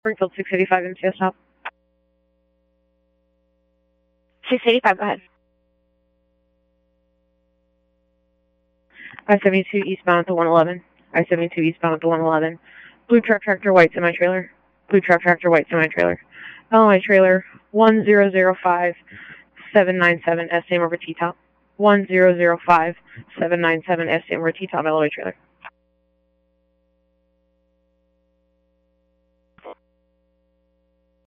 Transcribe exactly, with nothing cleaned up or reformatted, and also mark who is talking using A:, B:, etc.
A: Springfield six eighty-five M C S stop.
B: six eighty-five, go ahead.
A: I seventy-two eastbound to one eleven. I seventy-two eastbound to one eleven. Blue truck tractor, white semi-trailer. Blue truck tractor, white semi-trailer. Illinois trailer, one zero zero five seven nine seven, S M over T-top. one zero zero five seven nine seven, S M over T-top, Illinois trailer.